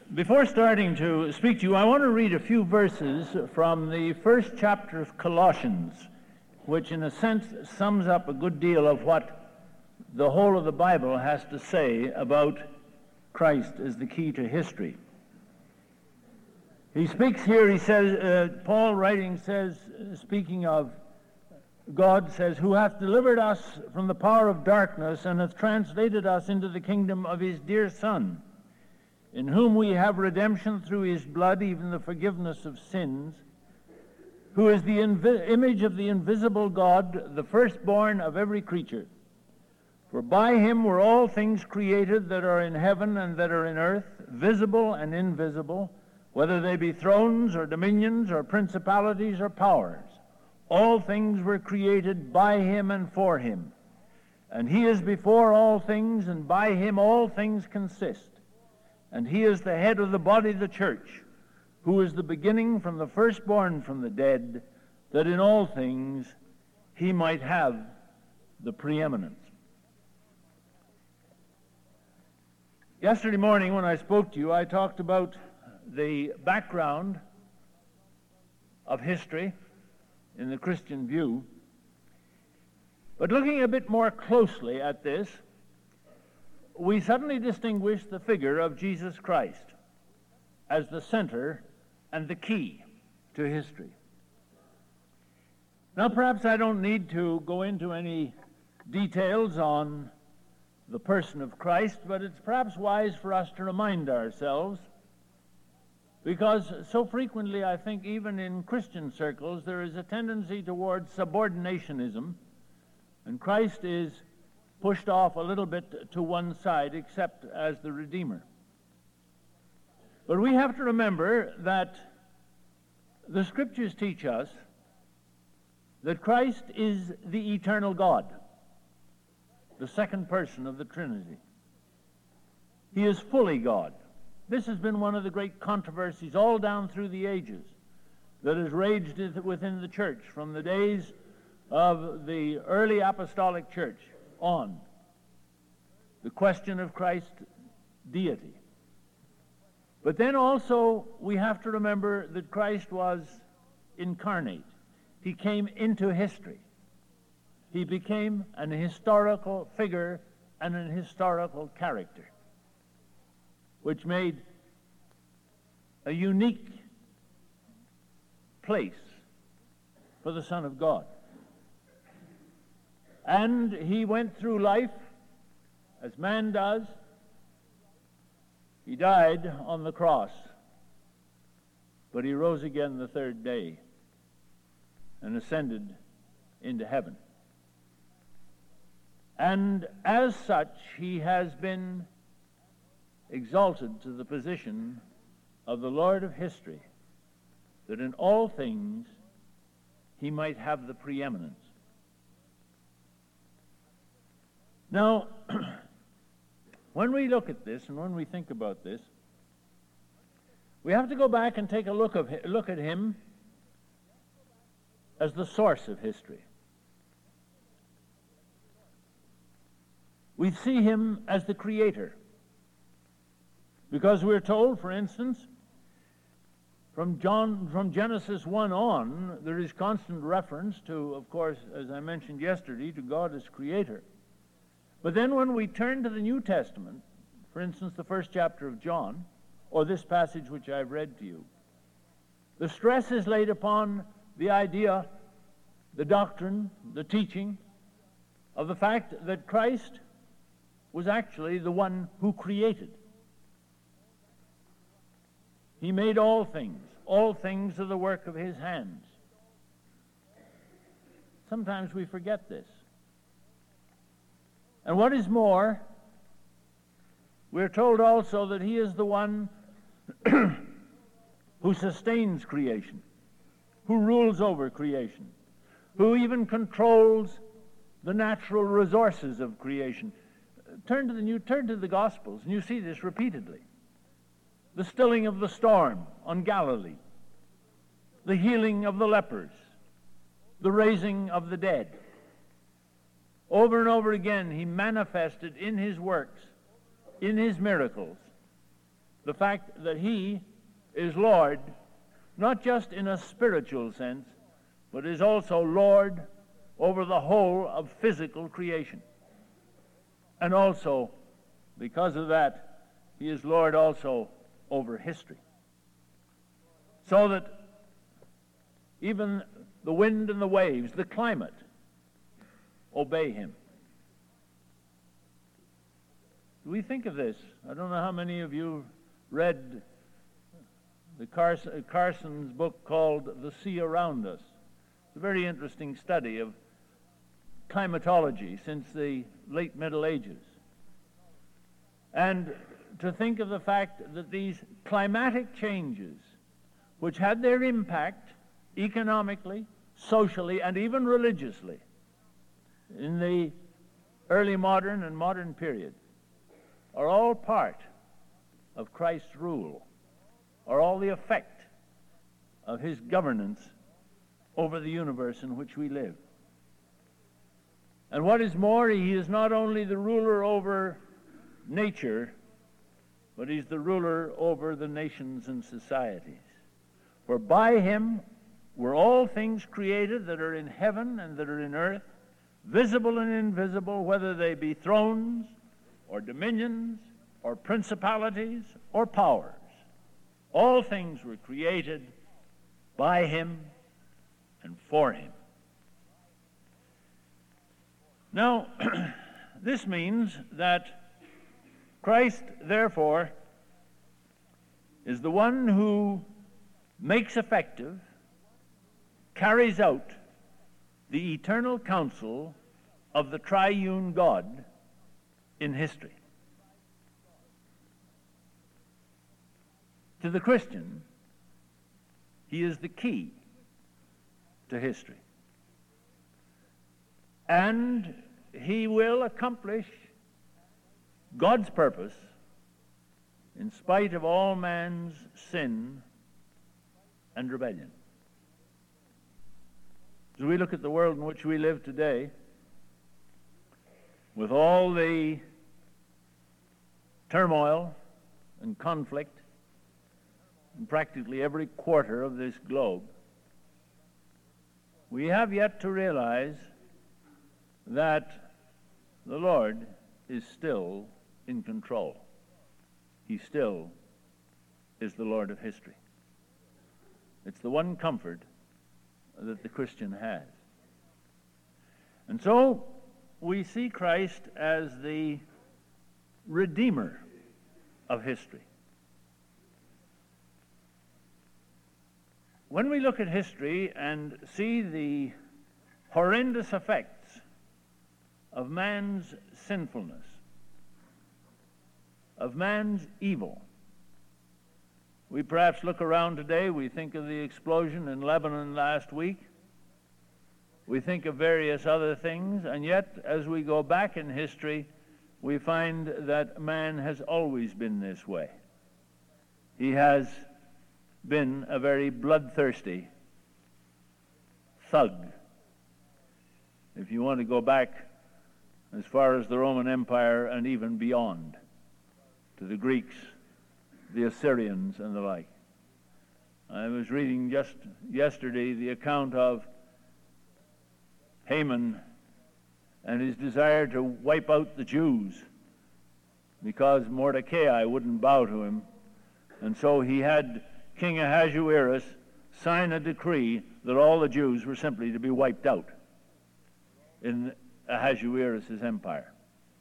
Before starting to speak to you, I want to read a few verses from the first chapter of Colossians, which in a sense sums up a good deal of what the whole of the Bible has to say about Christ as the key to history. He speaks here, he says, Paul writing says, speaking of God, says, who hath delivered us from the power of darkness and hath translated us into the kingdom of his dear Son, in whom we have redemption through his blood, even the forgiveness of sins, who is the image of the invisible God, the firstborn of every creature. For by him were all things created that are in heaven and that are in earth, visible and invisible, whether they be thrones or dominions or principalities or powers. All things were created by him and for him. And he is before all things, and by him all things consist. And he is the head of the body, the church, who is the beginning from the firstborn from the dead, that in all things he might have the preeminence. Yesterday morning when I spoke to you, I talked about the background of history in the Christian view. But looking a bit more closely at this, we suddenly distinguish the figure of Jesus Christ as the center and the key to history. Now, perhaps I don't need to go into any details on the person of Christ, but it's perhaps wise for us to remind ourselves, because so frequently, I think, even in Christian circles, there is a tendency towards subordinationism, and Christ is pushed off a little bit to one side, except as the Redeemer. But we have to remember that the Scriptures teach us that Christ is the eternal God, the second person of the Trinity. He is fully God. This has been one of the great controversies all down through the ages that has raged within the church from the days of the early apostolic church on, the question of Christ's deity. But then also we have to remember that Christ was incarnate. He came into history. He became an historical figure and an historical character, which made a unique place for the Son of God. And he went through life as man does. He died on the cross, but he rose again the third day and ascended into heaven. And as such, he has been exalted to the position of the Lord of history, that in all things he might have the preeminence. Now, when we look at this and when we think about this, we have to go back and take a look at him as the source of history. We see him as the creator, because we're told, for instance, from Genesis 1 on, there is constant reference to, of course, as I mentioned yesterday, to God as creator. But then when we turn to the New Testament, for instance, the first chapter of John, or this passage which I've read to you, the stress is laid upon the idea, the doctrine, the teaching of the fact that Christ was actually the one who created. He made all things. All things are the work of his hands. Sometimes we forget this. And what is more, we're told also that he is the one who sustains creation, who rules over creation, who even controls the natural resources of creation. Turn to the Gospels, and you see this repeatedly. The stilling of the storm on Galilee, the healing of the lepers, the raising of the dead. Over and over again, he manifested in his works, in his miracles, the fact that he is Lord, not just in a spiritual sense, but is also Lord over the whole of physical creation. And also, because of that, he is Lord also over history. So that even the wind and the waves, the climate, obey him. Do we think of this? I don't know how many of you read the Carson's book called The Sea Around Us. It's a very interesting study of climatology since the late Middle Ages. And to think of the fact that these climatic changes, which had their impact economically, socially, and even religiously in the early modern and modern period, are all part of Christ's rule, are all the effect of his governance over the universe in which we live. And what is more, he is not only the ruler over nature, but he's the ruler over the nations and societies. For by him were all things created that are in heaven and that are in earth, visible and invisible, whether they be thrones or dominions or principalities or powers. All things were created by him and for him. Now, this means that Christ, therefore, is the one who makes effective, carries out the eternal counsel of the triune God in history. To the Christian, he is the key to history. And he will accomplish God's purpose in spite of all man's sin and rebellion. As we look at the world in which we live today, with all the turmoil and conflict in practically every quarter of this globe, we have yet to realize that the Lord is still in control. He still is the Lord of history. It's the one comfort that the Christian has. And so we see Christ as the Redeemer of history. When we look at history and see the horrendous effects of man's sinfulness, of man's evil, we perhaps look around today, we think of the explosion in Lebanon last week, we think of various other things, and yet as we go back in history, we find that man has always been this way. He has been a very bloodthirsty thug. If you want to go back as far as the Roman Empire and even beyond, to the Greeks, the Assyrians, and the like. I was reading just yesterday the account of Haman and his desire to wipe out the Jews because Mordecai wouldn't bow to him. And so he had King Ahasuerus sign a decree that all the Jews were simply to be wiped out in Ahasuerus' empire.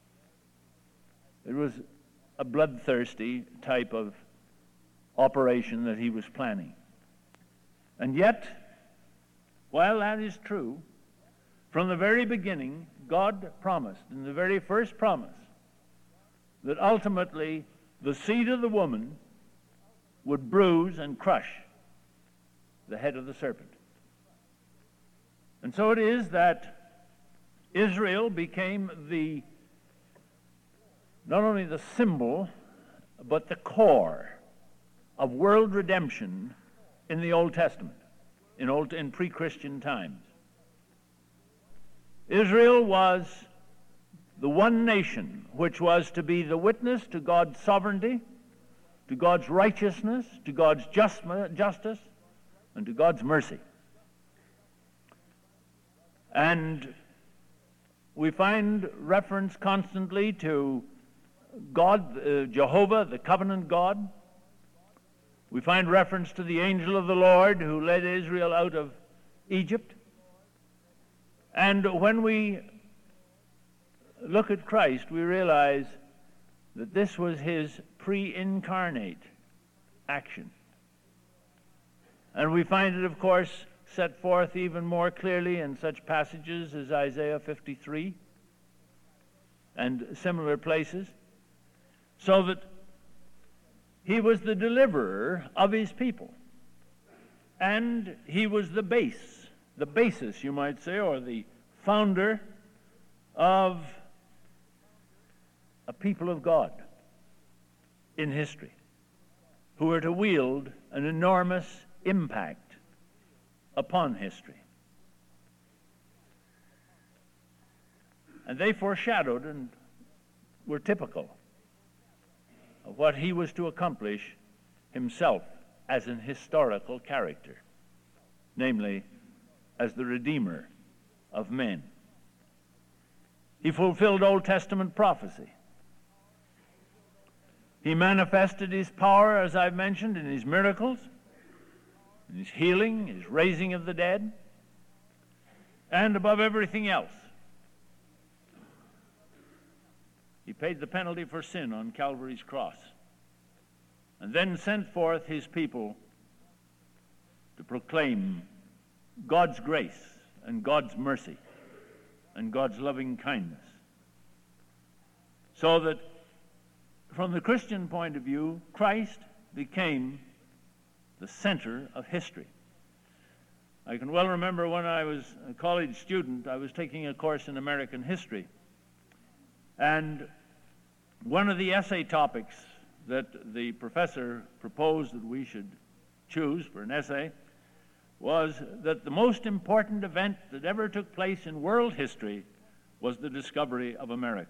It was a bloodthirsty type of operation that he was planning. And yet, while that is true, from the very beginning, God promised, in the very first promise, that ultimately the seed of the woman would bruise and crush the head of the serpent. And so it is that Israel became not only the symbol, but the core of world redemption in the Old Testament, in pre-Christian times. Israel was the one nation which was to be the witness to God's sovereignty, to God's righteousness, to God's justice, and to God's mercy. And we find reference constantly to God, Jehovah, the covenant God. We find reference to the angel of the Lord who led Israel out of Egypt. And when we look at Christ, we realize that this was his pre-incarnate action. And we find it, of course, set forth even more clearly in such passages as Isaiah 53 and similar places, so that he was the deliverer of his people. And he was the basis, you might say, or the founder of a people of God in history who are to wield an enormous impact upon history. And they foreshadowed and were typical of what he was to accomplish himself as an historical character, namely as the Redeemer of men. He fulfilled Old Testament prophecy. He manifested his power, as I've mentioned, in his miracles, in his healing, his raising of the dead, and above everything else, he paid the penalty for sin on Calvary's cross, and then sent forth his people to proclaim God's grace and God's mercy and God's loving kindness. So that from the Christian point of view, Christ became the center of history. I can well remember when I was a college student, I was taking a course in American history. And one of the essay topics that the professor proposed that we should choose for an essay was that the most important event that ever took place in world history was the discovery of America.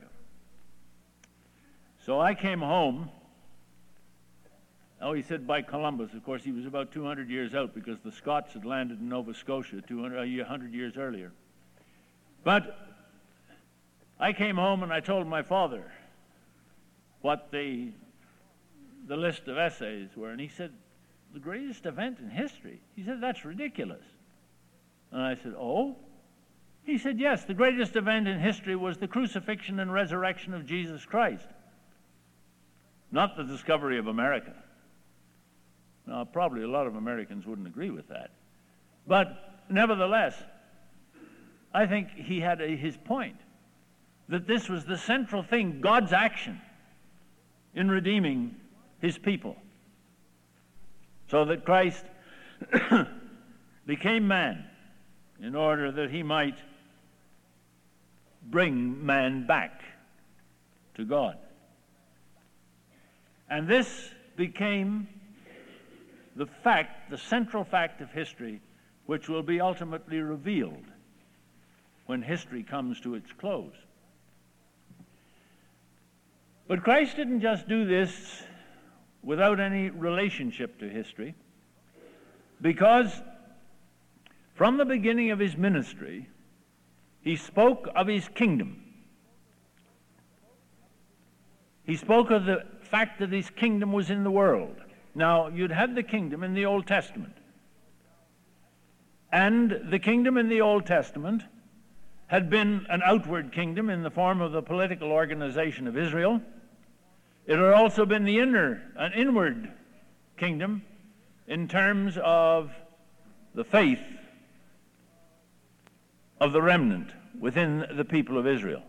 So I came home. Oh, he said by Columbus. Of course, he was about 200 years out because the Scots had landed in Nova Scotia 100 years earlier. But I came home and I told my father what the list of essays were, and he said, the greatest event in history? He said, that's ridiculous. And I said, oh? He said, yes, the greatest event in history was the crucifixion and resurrection of Jesus Christ, not the discovery of America. Now, probably a lot of Americans wouldn't agree with that. But nevertheless, I think he had his point, that this was the central thing, God's action in redeeming his people, so that Christ became man in order that he might bring man back to God. And this became the central fact of history, which will be ultimately revealed when history comes to its close. But Christ didn't just do this without any relationship to history, because from the beginning of his ministry, he spoke of his kingdom. He spoke of the fact that his kingdom was in the world. Now, you'd had the kingdom in the Old Testament. And the kingdom in the Old Testament had been an outward kingdom in the form of the political organization of Israel. It had also been an inward kingdom in terms of the faith of the remnant within the people of Israel.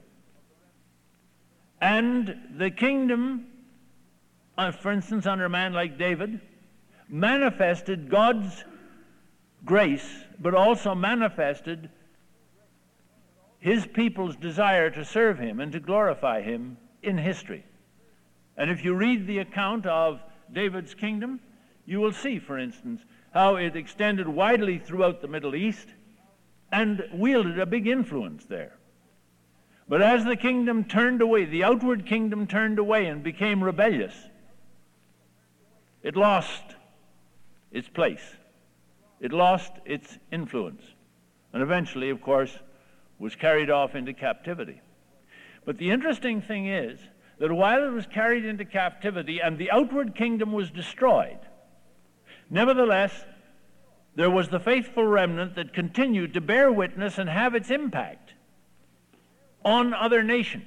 And the kingdom, for instance, under a man like David, manifested God's grace, but also manifested his people's desire to serve him and to glorify him in history. And if you read the account of David's kingdom, you will see, for instance, how it extended widely throughout the Middle East and wielded a big influence there. But as the kingdom turned away, the outward kingdom turned away and became rebellious, it lost its place. It lost its influence. And eventually, of course, was carried off into captivity. But the interesting thing is that while it was carried into captivity and the outward kingdom was destroyed, nevertheless, there was the faithful remnant that continued to bear witness and have its impact on other nations.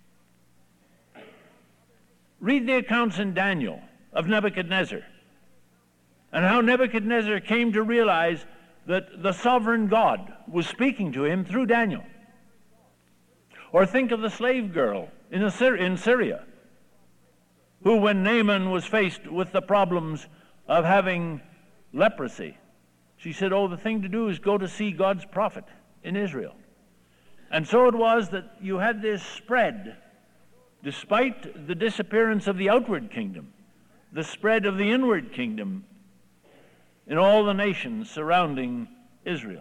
Read the accounts in Daniel of Nebuchadnezzar and how Nebuchadnezzar came to realize that the sovereign God was speaking to him through Daniel. Or think of the slave girl in Syria, who, when Naaman was faced with the problems of having leprosy, she said, oh, the thing to do is go to see God's prophet in Israel. And so it was that you had this spread, despite the disappearance of the outward kingdom, the spread of the inward kingdom in all the nations surrounding Israel.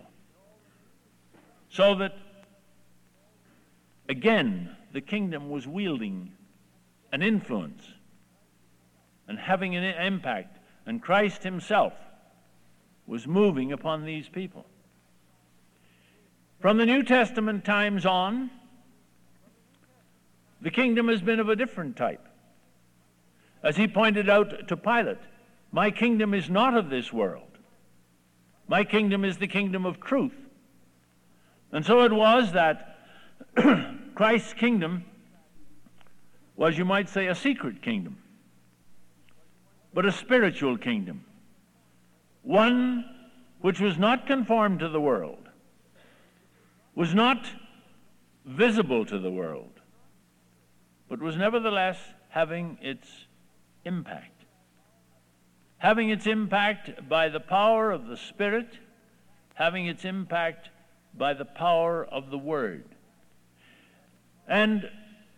So that, again, the kingdom was wielding an influence and having an impact, and Christ himself was moving upon these people. From the New Testament times on, the kingdom has been of a different type. As he pointed out to Pilate, my kingdom is not of this world. My kingdom is the kingdom of truth. And so it was that Christ's kingdom was, you might say, a secret kingdom, but a spiritual kingdom, one which was not conformed to the world, was not visible to the world, but was nevertheless having its impact. Having its impact by the power of the Spirit, having its impact by the power of the Word. And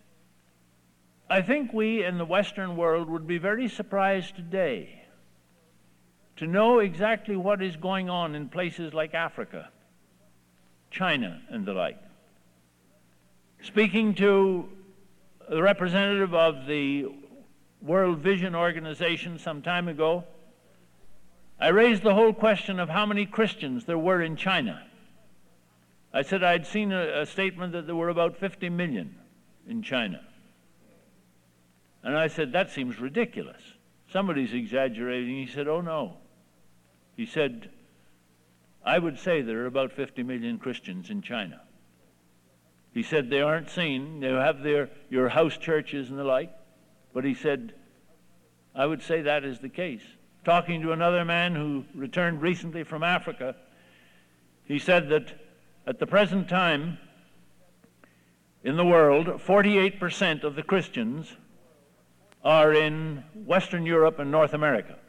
I think we in the Western world would be very surprised today to know exactly what is going on in places like Africa, China, and the like. Speaking to the representative of the World Vision Organization some time ago, I raised the whole question of how many Christians there were in China. I said I'd seen a statement that there were about 50 million in China. And I said, that seems ridiculous. Somebody's exaggerating. He said, oh no. He said, I would say there are about 50 million Christians in China. He said they aren't seen. They have your house churches and the like. But he said, I would say that is the case. Talking to another man who returned recently from Africa, he said that at the present time in the world, 48% of the Christians are in Western Europe and North America,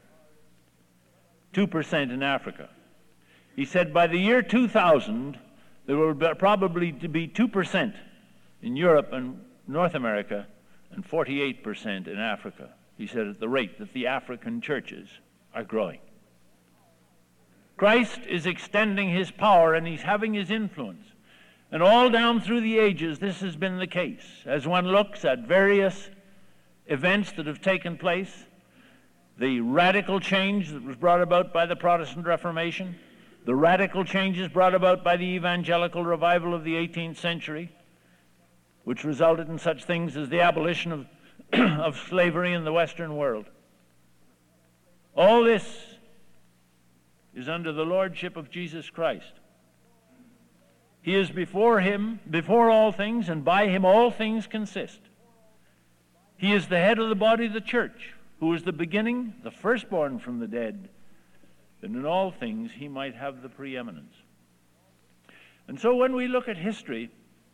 2% in Africa. He said by the year 2000, there will probably be 2% in Europe and North America and 48% in Africa. He said at the rate that the African churches are growing. Christ is extending his power and he's having his influence. And all down through the ages, this has been the case. As one looks at various events that have taken place, the radical change that was brought about by the Protestant Reformation, the radical changes brought about by the evangelical revival of the 18th century, which resulted in such things as the abolition of, of slavery in the Western world. All this is under the lordship of Jesus Christ. He is before him, before all things, and by him all things consist. He is the head of the body of the church, who is the beginning, the firstborn from the dead, that in all things he might have the preeminence. And so when we look at history,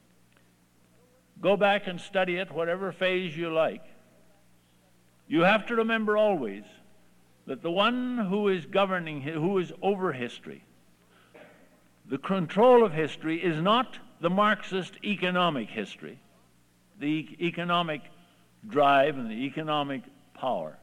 go back and study it, whatever phase you like, you have to remember always that the one who is governing, who is over history, the control of history is not the Marxist economic history, the economic drive and the economic power.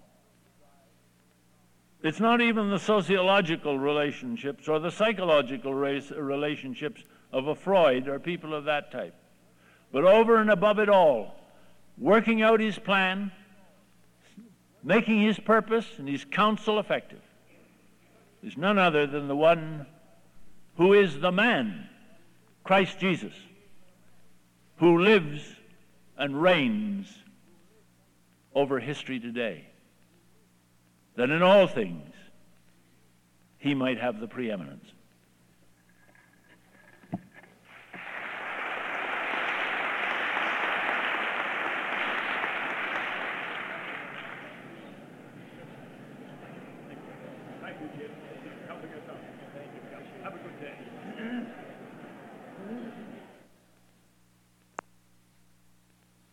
It's not even the sociological relationships or the psychological relationships of a Freud or people of that type. But over and above it all, working out his plan, making his purpose and his counsel effective, is none other than the one who is the man, Christ Jesus, who lives and reigns over history today, that in all things he might have the preeminence. Thank you, Jim. Helping us out. Thank you. Have a good day.